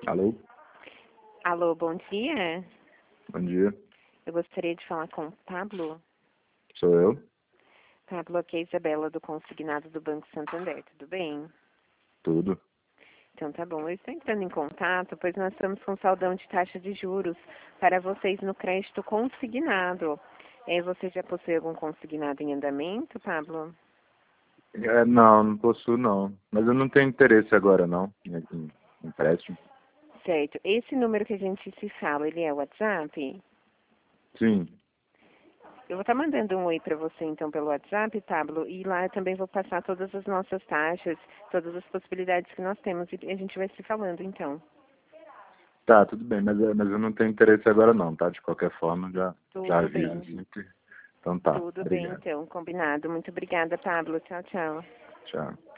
Alô? Alô, bom dia. Bom dia. Eu gostaria de falar com o Pablo. Sou eu? Pablo, aqui é a Isabela do Consignado do Banco Santander, tudo bem? Tudo. Então tá bom, eu estou entrando em contato, pois nós estamos com saldão de taxa de juros para vocês no crédito consignado. Você já possui algum consignado em andamento, Pablo? Não possuo não. Mas eu não tenho interesse agora não, em empréstimo. Certo. Esse número que a gente se fala, ele é o WhatsApp? Sim. Eu vou estar mandando um oi para você, então, pelo WhatsApp, Pablo, e lá eu também vou passar todas as nossas taxas, todas as possibilidades que nós temos, e a gente vai se falando, então. Tá, tudo bem, mas eu não tenho interesse agora não, tá? De qualquer forma, já Tudo aviso bem. assim que... Então tá, Tudo bem, obrigado. então. Combinado. Muito obrigada, Pablo. Tchau, tchau. Tchau.